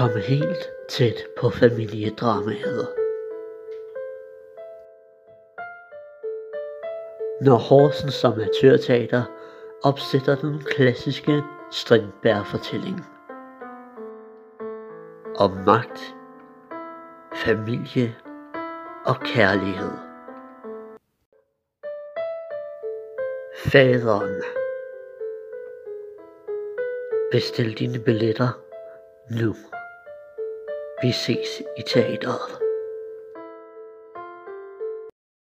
komme helt tæt på familiedramaet. Når Horsens Amatørteater opsætter den klassiske Strindberg-fortælling om magt, familie og kærlighed. Faderen. Bestil dine billetter nu. Vi ses i teateret.